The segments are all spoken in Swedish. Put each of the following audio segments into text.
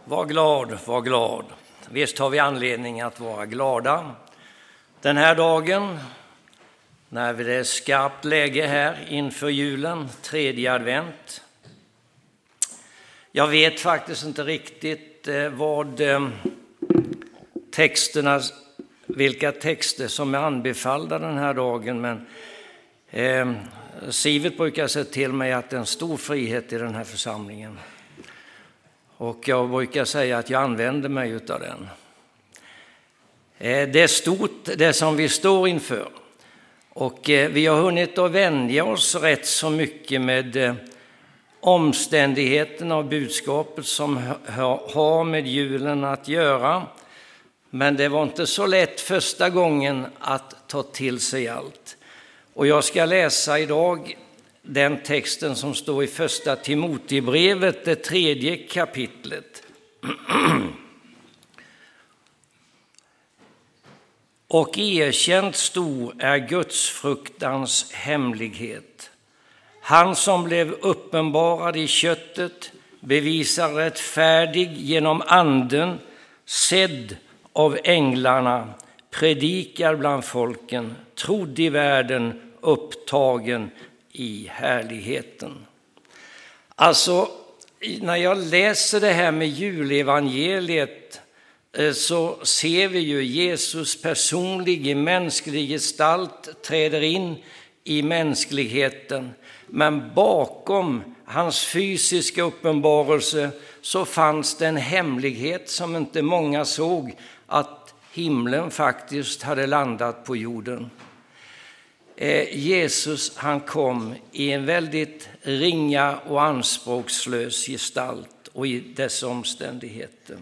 Var glad, var glad. Visst har vi anledning att vara glada den här dagen när det är skarpt läge här inför julen, 3:e advent. Jag vet faktiskt inte riktigt vilka texter som är anbefallda den här dagen, men Sivert brukar säga till mig att det är en stor frihet i den här församlingen. Och jag brukar säga att jag använder mig utav den. Det är stort det som vi står inför. Och vi har hunnit att vänja oss rätt så mycket med omständigheterna och budskapet som har med julen att göra. Men det var inte så lätt första gången att ta till sig allt. Och jag ska läsa idag den texten som står i första Timoteusbrevet, det 3:e kapitlet. Och erkänt stor är Guds fruktans hemlighet. Han som blev uppenbarad i köttet bevisar rättfärdig genom anden, sedd av änglarna, predikar bland folken, trodd i världen, upptagen i härligheten. Alltså, när jag läser det här med julevangeliet så ser vi ju Jesus personlig i mänsklig gestalt träder in i mänskligheten. Men bakom hans fysiska uppenbarelse så fanns det en hemlighet som inte många såg, att himlen faktiskt hade landat på jorden. Jesus, han kom i en väldigt ringa och anspråkslös gestalt och i dessa omständigheter.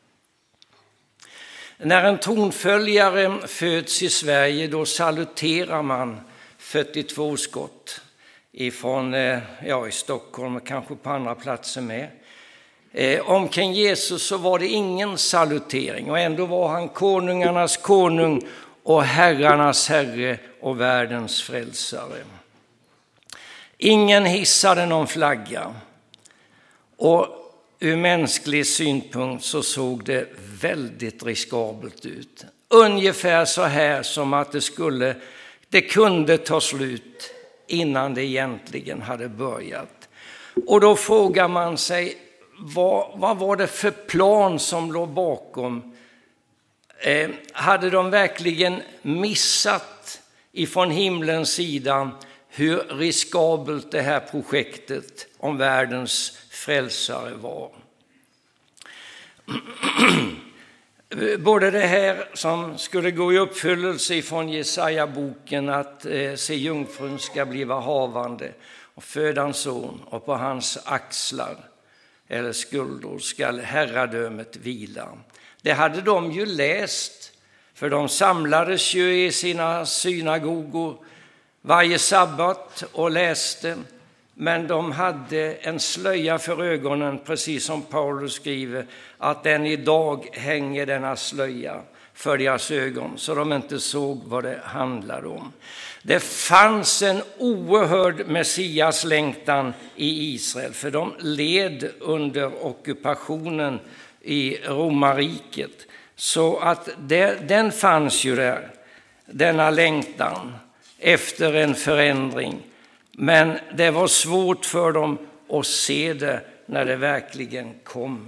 När en tronföljare föds i Sverige, då saluterar man 42 skott ifrån i Stockholm och kanske på andra platser med. Omkring Jesus så var det ingen salutering, och ändå var han konungarnas konung och herrarnas herre och världens frälsare. Ingen hissade någon flagga, och ur mänsklig synpunkt så såg det väldigt riskabelt ut. Ungefär så här som att det kunde ta slut innan det egentligen hade börjat. Och då frågar man sig, vad var det för plan som låg bakom? Hade de verkligen missat ifrån himlens sida hur riskabelt det här projektet om världens frälsare var? Både det här som skulle gå i uppfyllelse ifrån Jesaja-boken, att se jungfrun ska bliva havande och föda en son, och på hans axlar eller skuldror skall herradömet vila. Det hade de ju läst, för de samlades ju i sina synagogor varje sabbat och läste. Men de hade en slöja för ögonen, precis som Paulus skriver, att än idag hänger denna slöja för deras ögon, så de inte såg vad det handlade om. Det fanns en oerhörd messiaslängtan i Israel, för de led under ockupationen i romarriket. Så att den fanns ju där, denna längtan efter en förändring. Men det var svårt för dem att se det när det verkligen kom.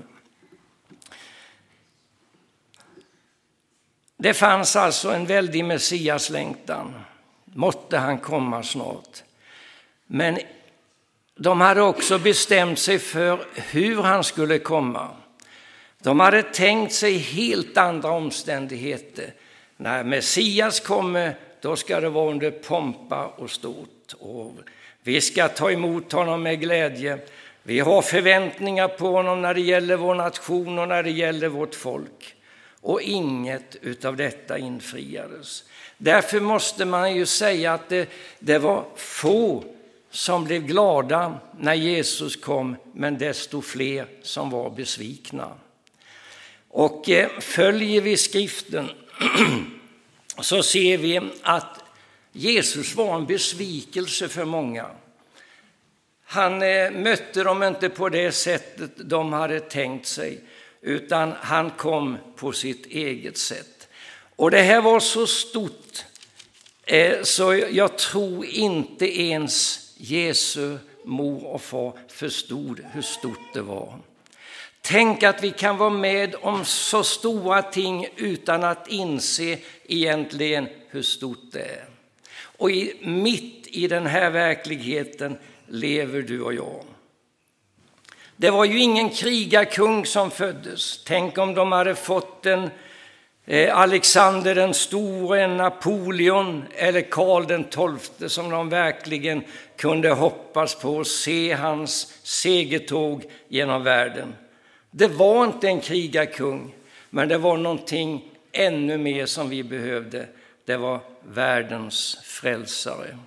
Det fanns alltså en väldig messiaslängtan. Måtte han komma snart. Men de hade också bestämt sig för hur han skulle komma. De hade tänkt sig helt andra omständigheter. När Messias kommer, då ska det vara under pompa och stort. Och vi ska ta emot honom med glädje. Vi har förväntningar på honom när det gäller vår nation och när det gäller vårt folk. Och inget utav detta infriades. Därför måste man ju säga att det var få som blev glada när Jesus kom, men desto fler som var besvikna. Och följer vi skriften så ser vi att Jesus var en besvikelse för många. Han mötte dem inte på det sättet de hade tänkt sig, utan han kom på sitt eget sätt. Och det här var så stort så jag tror inte ens Jesu mor och far förstod hur stort det var. Tänk att vi kan vara med om så stora ting utan att inse egentligen hur stort det är. Och mitt i den här verkligheten lever du och jag. Det var ju ingen krigarkung som föddes. Tänk om de hade fått en Alexander den store, en Napoleon eller Karl den XII som de verkligen kunde hoppas på och se hans segertåg genom världen. Det var inte en krigarkung, men det var någonting ännu mer som vi behövde. Det var världens frälsare.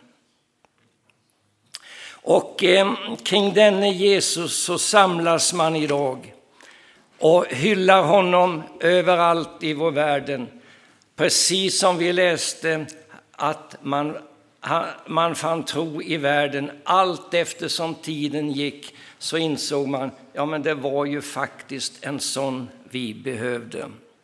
Och kring denne Jesus så samlas man idag och hyllar honom överallt i vår världen. Precis som vi läste att man fann tro i världen. Allt eftersom tiden gick så insåg man, ja men det var ju faktiskt en sån vi behövde.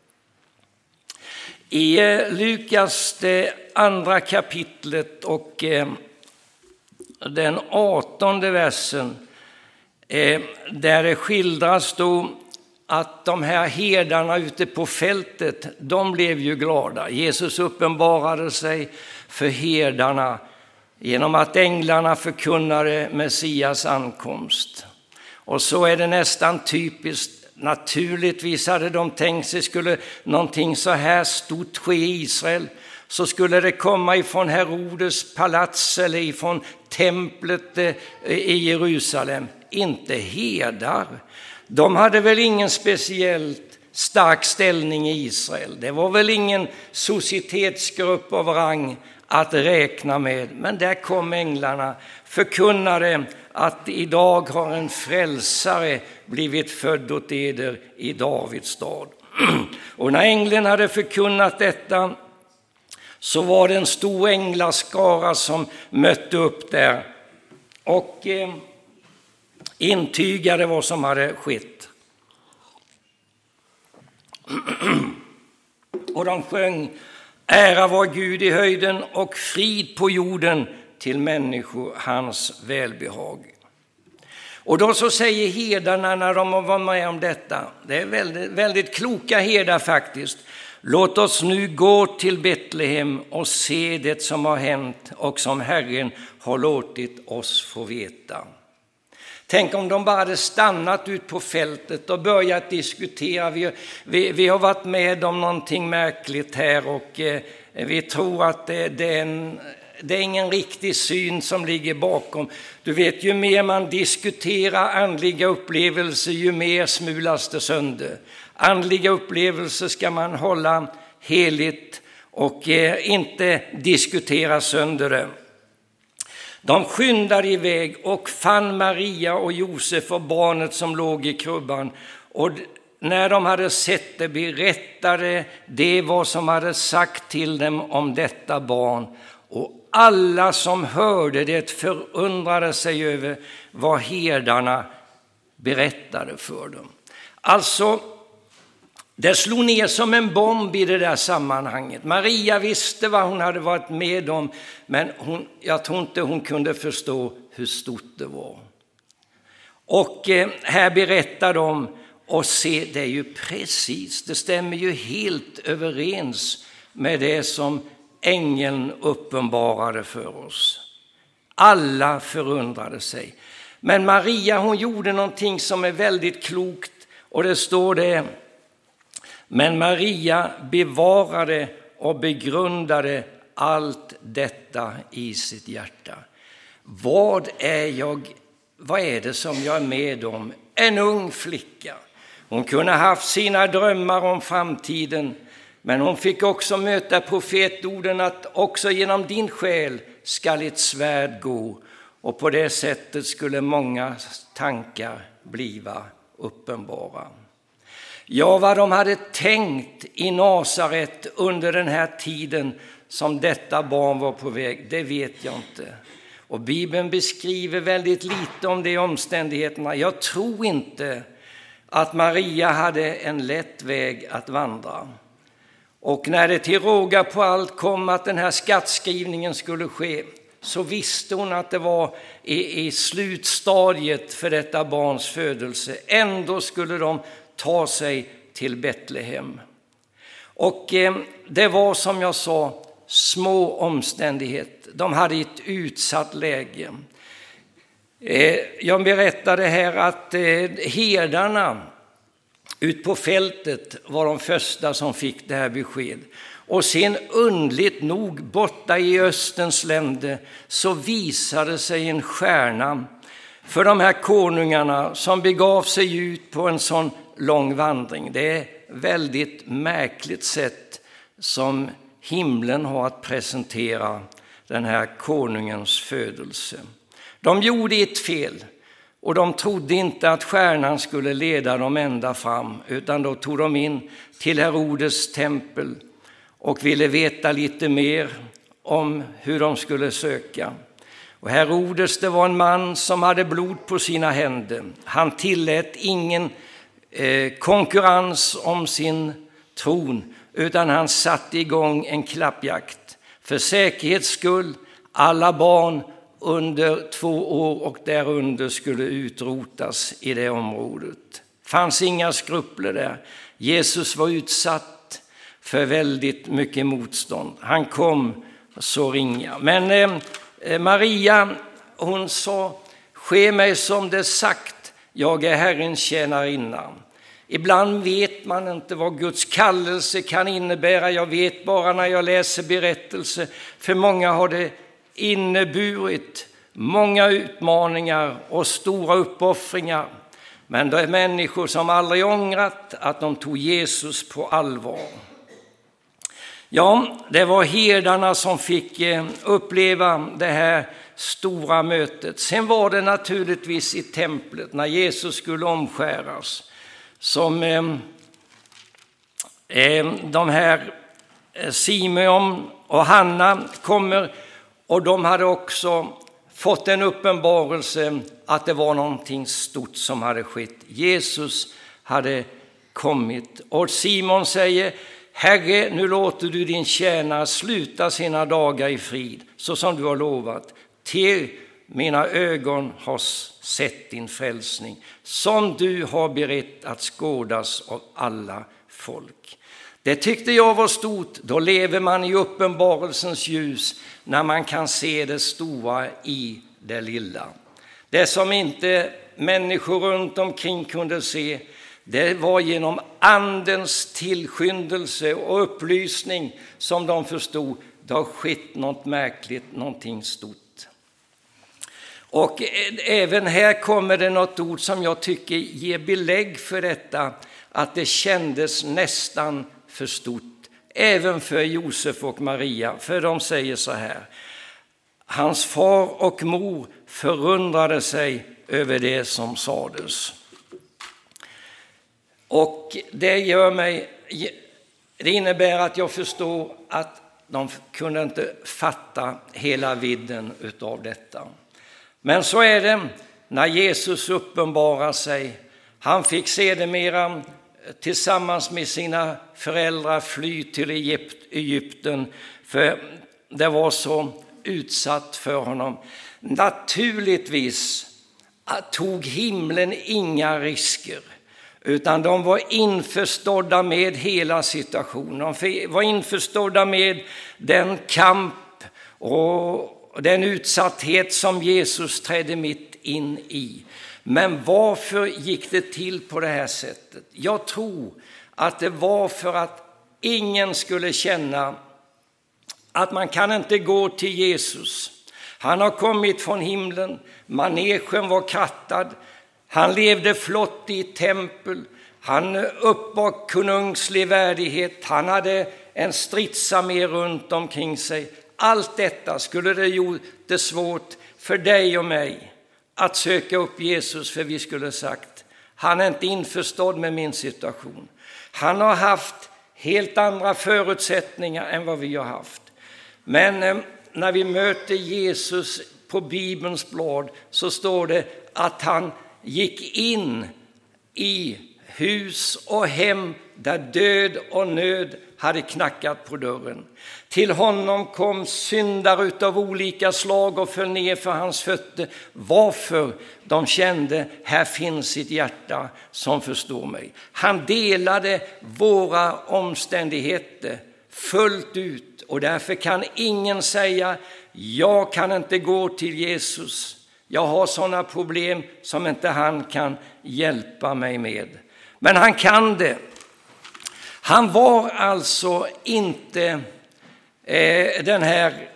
I Lukas det andra kapitlet och den 18:e versen där det skildras då att de här herdarna ute på fältet, de blev ju glada. Jesus uppenbarade sig för herdarna genom att änglarna förkunnade Messias ankomst. Och så är det nästan typiskt. Naturligtvis hade de tänkt sig skulle någonting så här stort ske i Israel, så skulle det komma ifrån Herodes palats eller ifrån templet i Jerusalem. Inte herdar. De hade väl ingen speciellt stark ställning i Israel. Det var väl ingen societetsgrupp av rang att räkna med. Men där kom änglarna, förkunnade att idag har en frälsare blivit född åt eder i Davids stad. Och när ängeln hade förkunnat detta så var det en stor änglaskara som mötte upp där och intygade vad som hade skett. Och de sjöng: ära var Gud i höjden och frid på jorden till människor hans välbehag. Och då så säger herdarna när de var med om detta, det är väldigt, väldigt kloka herdar faktiskt: låt oss nu gå till Betlehem och se det som har hänt och som Herren har låtit oss få veta. Tänk om de bara hade stannat ut på fältet och börjat diskutera. Vi har varit med om någonting märkligt här och vi tror att det är ingen riktig syn som ligger bakom. Du vet, ju mer man diskuterar andliga upplevelser, ju mer smulas det sönder. Andliga upplevelser ska man hålla heligt och inte diskutera sönder det. De skyndade iväg och fann Maria och Josef och barnet som låg i krubban. Och när de hade sett det berättade det vad som hade sagt till dem om detta barn. Och alla som hörde det förundrade sig över vad herdarna berättade för dem. Alltså, det slog ner som en bomb i det där sammanhanget. Maria visste vad hon hade varit med om, men jag tror inte hon kunde förstå hur stort det var. Och här berättar de, och se, det är ju precis, det stämmer ju helt överens med det som ängeln uppenbarade för oss. Alla förundrade sig. Men Maria, hon gjorde någonting som är väldigt klokt, och det står det: men Maria bevarade och begrundade allt detta i sitt hjärta. Vad är det som jag är med om? En ung flicka. Hon kunde ha haft sina drömmar om framtiden, men hon fick också möta profetorden att också genom din själ skall ett svärd gå, och på det sättet skulle många tankar bliva uppenbara. Ja, vad de hade tänkt i Nasaret under den här tiden som detta barn var på väg, det vet jag inte. Och Bibeln beskriver väldigt lite om de omständigheterna. Jag tror inte att Maria hade en lätt väg att vandra. Och när det till råga på allt kom att den här skattskrivningen skulle ske, så visste hon att det var i slutstadiet för detta barns födelse. Ändå skulle de ta sig till Betlehem. Och det var, som jag sa, små omständigheter. De hade ett utsatt läge. Jag berättade här att herdarna ut på fältet var de första som fick det här besked. Och sen undligt nog borta i Österns länder så visade sig en stjärna för de här konungarna som begav sig ut på en sån lång vandring. Det är väldigt märkligt sätt som himlen har att presentera den här konungens födelse. De gjorde ett fel och de trodde inte att stjärnan skulle leda dem ända fram, utan då tog de in till Herodes tempel och ville veta lite mer om hur de skulle söka. Och Herodes, det var en man som hade blod på sina händer. Han tillät ingen konkurrens om sin tron, utan han satte igång en klappjakt. För säkerhets skull, alla barn under 2 år och därunder skulle utrotas i det området. Fanns inga skrupler där. Jesus var utsatt för väldigt mycket motstånd. Han kom så ringa. Men Maria, hon sa, ske mig som det sagt, jag är Herrens tjänarinna. Ibland vet man inte vad Guds kallelse kan innebära. Jag vet bara när jag läser berättelser. För många har det inneburit många utmaningar och stora uppoffringar. Men det är människor som aldrig ångrat att de tog Jesus på allvar. Ja, det var herdarna som fick uppleva det här stora mötet. Sen var det naturligtvis i templet när Jesus skulle omskäras som de här Simeon och Hanna kommer, och de hade också fått en uppenbarelse att det var någonting stort som hade skett. Jesus hade kommit och Simon säger: Herre, nu låter du din tjänare sluta sina dagar i frid, så som du har lovat. Till mina ögon har sett din frälsning, som du har berett att skådas av alla folk. Det tyckte jag var stort. Då lever man i uppenbarelsens ljus, när man kan se det stora i det lilla. Det som inte människor runt omkring kunde se, det var genom andens tillskyndelse och upplysning som de förstod. Det har skett något märkligt, någonting stort. Och även här kommer det något ord som jag tycker ger belägg för detta, att det kändes nästan för stort, även för Josef och Maria. För de säger så här: hans far och mor förundrade sig över det som sades. Och det innebär att jag förstår att de kunde inte fatta hela vidden utav detta. Men så är det när Jesus uppenbarar sig. Han fick sedermera tillsammans med sina föräldrar fly till Egypten, för det var så utsatt för honom. Naturligtvis tog himlen inga risker, utan de var införstådda med hela situationen. De var införstådda med den kamp och den utsatthet som Jesus trädde mitt in i. Men varför gick det till på det här sättet? Jag tror att det var för att ingen skulle känna att man kan inte gå till Jesus. Han har kommit från himlen, manegen var krattad, han levde flott i tempel, han uppbar konungslig värdighet, han hade en stridsarmé runt omkring sig. Allt detta skulle det gjort det svårt för dig och mig att söka upp Jesus, för vi skulle sagt: han är inte införstådd med min situation. Han har haft helt andra förutsättningar än vad vi har haft. Men när vi möter Jesus på Bibelns blad så står det att han gick in i hus och hem där död och nöd hade knackat på dörren. Till honom kom syndare utav olika slag och föll ner för hans fötter. Varför? De kände, här finns ett hjärta som förstår mig. Han delade våra omständigheter fullt ut, och därför kan ingen säga, jag kan inte gå till Jesus. Jag har sådana problem som inte han kan hjälpa mig med. Men han kan det. Han var alltså inte den här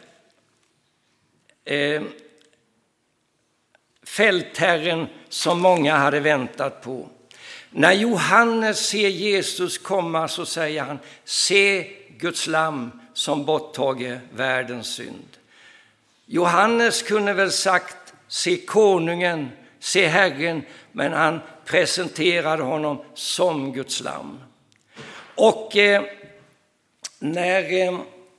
fältherren som många hade väntat på. När Johannes ser Jesus komma så säger han, se Guds lamm som borttager världens synd. Johannes kunde väl sagt, se konungen, se Herren, men han presenterade honom som Guds lamm. Och när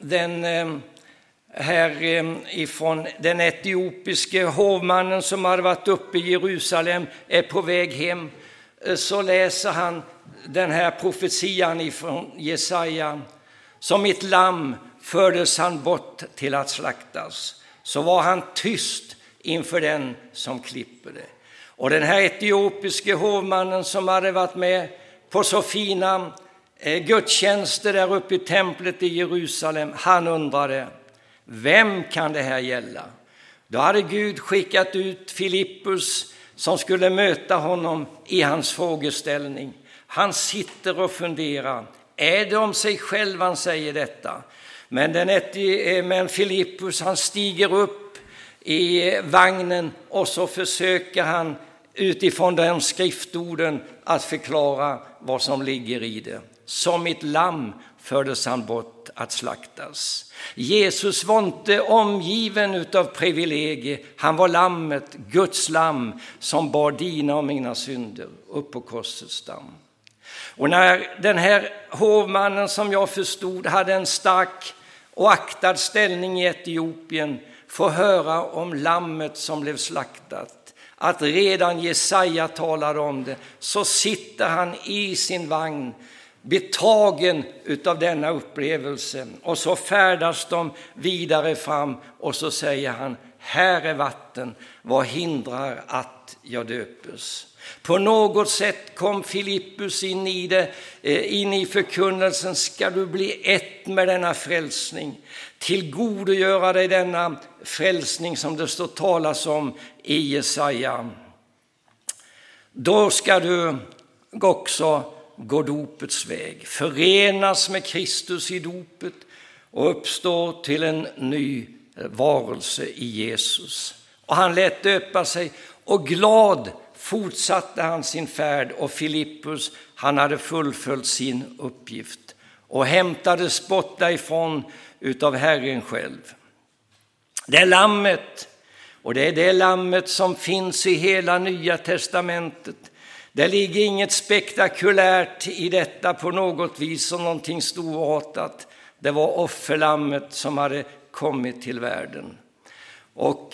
ifrån den etiopiske hovmannen som hade varit uppe i Jerusalem är på väg hem, så läser han den här profetian ifrån Jesaja. Som ett lamm fördes han bort till att slaktas. Så var han tyst inför den som klipper det. Och den här etiopiske hovmannen som hade varit med på så fina gudstjänster där uppe i templet i Jerusalem, han undrade, vem kan det här gälla? Då hade Gud skickat ut Filippus som skulle möta honom i hans frågeställning. Han sitter och funderar, är det om sig själv han säger detta? Men Filippus, han stiger upp i vagnen och så försöker han utifrån den skriftorden att förklara vad som ligger i det. Som ett lamm fördes han bort att slaktas. Jesus var inte omgiven utav privilegier. Han var lammet, Guds lamm, som bar dina och mina synder upp på korsets stam. Och när den här hovmannen, som jag förstod hade en stark och aktad ställning i Etiopien, får höra om lammet som blev slaktat, att redan Jesaja talade om det, så sitter han i sin vagn betagen utav denna upplevelse, och så färdas de vidare fram och så säger han, här är vatten, vad hindrar att jag döpes? På något sätt kom Filippus in i förkunnelsen, ska du bli ett med denna frälsning, tillgodogöra dig denna frälsning som det står talas om i Jesaja. Då ska du också gå dopets väg, förenas med Kristus i dopet och uppstå till en ny varelse i Jesus. Och han lät döpa sig, och glad fortsatte han sin färd, och Filippus, han hade fullföljt sin uppgift och hämtades bort därifrån utav Herren själv. Det är lammet, och det är det lammet som finns i hela Nya testamentet. Det ligger inget spektakulärt i detta på något vis som någonting storartat. Det var offerlammet som hade kommit till världen. Och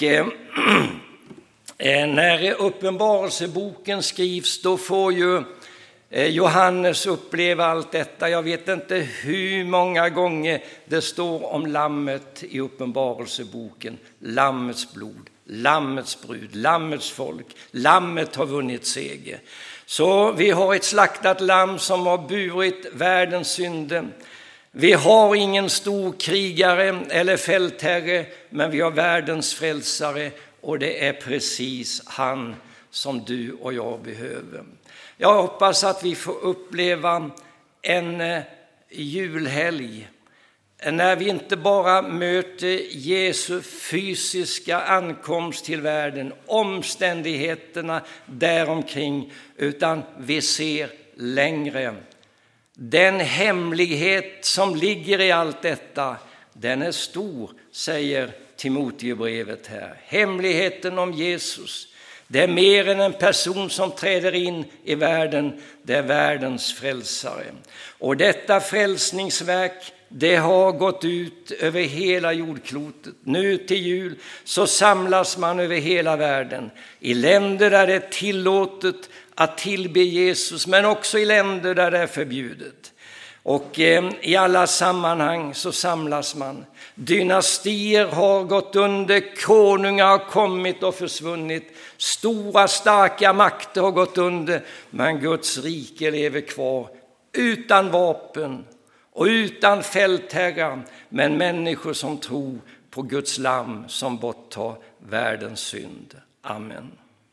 när uppenbarelseboken skrivs, då får ju Johannes uppleva allt detta. Jag vet inte hur många gånger det står om lammet i uppenbarelseboken. Lammets blod, lammets brud, lammets folk. Lammet har vunnit seger. Så vi har ett slaktat lamm som har burit världens synder. Vi har ingen stor krigare eller fältherre, men vi har världens frälsare, och det är precis han som du och jag behöver. Jag hoppas att vi får uppleva en julhelg när vi inte bara möter Jesu fysiska ankomst till världen, omständigheterna däromkring, utan vi ser längre. Den hemlighet som ligger i allt detta, den är stor, säger Timoteusbrevet här. Hemligheten om Jesus, det är mer än en person som träder in i världen, det är världens frälsare. Och detta frälsningsverk, det har gått ut över hela jordklotet. Nu till jul så samlas man över hela världen. I länder där det är tillåtet att tillbe Jesus, men också i länder där det är förbjudet. Och i alla sammanhang så samlas man. Dynastier har gått under, konungar har kommit och försvunnit. Stora starka makter har gått under, men Guds rike lever kvar utan vapen och utan fältherrar, men människor som tror på Guds lamm som borttar världens synd. Amen.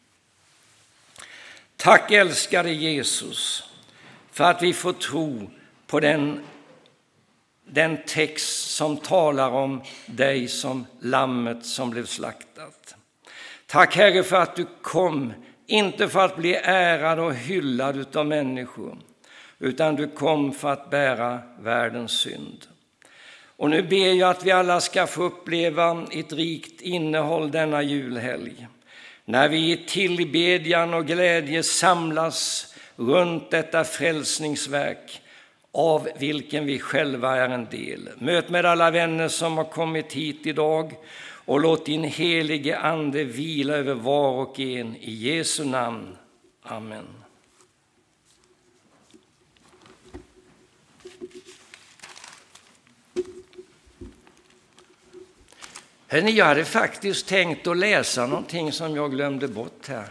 Tack älskade Jesus för att vi får tro på den text som talar om dig som lammet som blev slaktat. Tack Herre för att du kom, inte för att bli ärad och hyllad av människor, utan du kom för att bära världens synd. Och nu ber jag att vi alla ska få uppleva ett rikt innehåll denna julhelg, när vi i tillbedjan och glädje samlas runt detta frälsningsverk av vilken vi själva är en del. Möt med alla vänner som har kommit hit idag och låt din helige ande vila över var och en i Jesu namn. Amen. Jag hade faktiskt tänkt att läsa någonting som jag glömde bort här.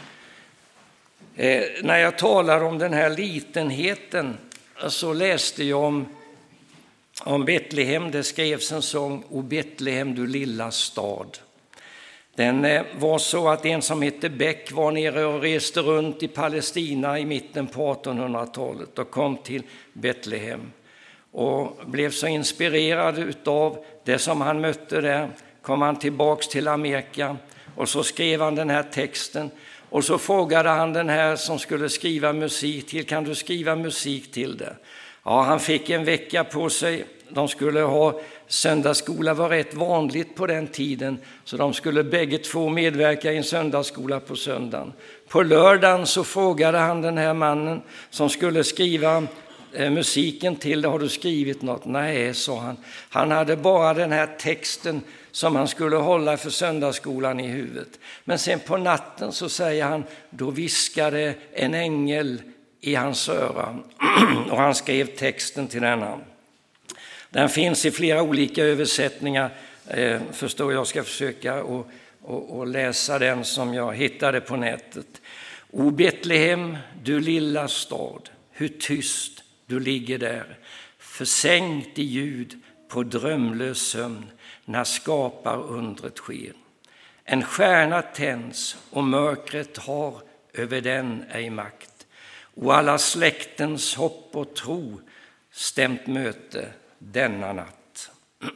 När jag talar om den här litenheten så läste jag om Betlehem. Det skrevs en sång, O Betlehem du lilla stad. Den var så att en som hette Beck var nere och reste runt i Palestina i mitten på 1800-talet och kom till Betlehem. Och blev så inspirerad av det som han mötte där. Kom han tillbaks till Amerika och så skrev han den här texten. Och så frågade han den här som skulle skriva musik till, kan du skriva musik till det? Ja, han fick en vecka på sig. De skulle ha söndagsskola, var rätt vanligt på den tiden. Så de skulle bägge två medverka i en söndagsskola på söndagen. På lördagen så frågade han den här mannen som skulle skriva musiken till det, har du skrivit något? Nej, sa han. Han hade bara den här texten som han skulle hålla för söndagsskolan i huvudet. Men sen på natten så säger han, då viskade en ängel i hans öra och han skrev texten till denna. Den finns i flera olika översättningar, förstår jag ska försöka och läsa den som jag hittade på nätet. O Betlehem, du lilla stad, hur tyst du ligger där, försänkt i ljud på drömlös sömn när skapar undret sker. En stjärna tänds och mörkret har över den ej makt. Och alla släktens hopp och tro stämt möte denna natt.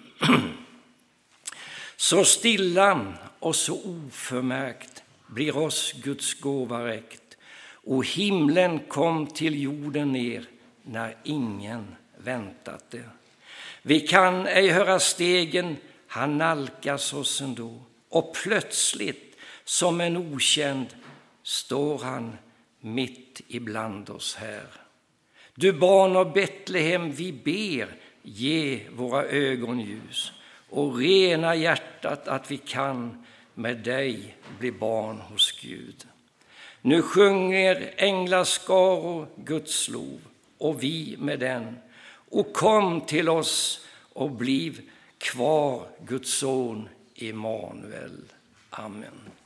Så stilla och så oförmärkt blir oss Guds gåva räckt. Och himlen kom till jorden ner när ingen väntat det. Vi kan ej höra stegen, han nalkas oss ändå. Och plötsligt som en okänd står han mitt ibland oss här. Du barn av Betlehem, vi ber, ge våra ögon ljus och rena hjärtat att vi kan med dig bli barn hos Gud. Nu sjunger änglaskaror Guds lov och vi med den. Och kom till oss och bliv kvar Guds son Immanuel. Amen.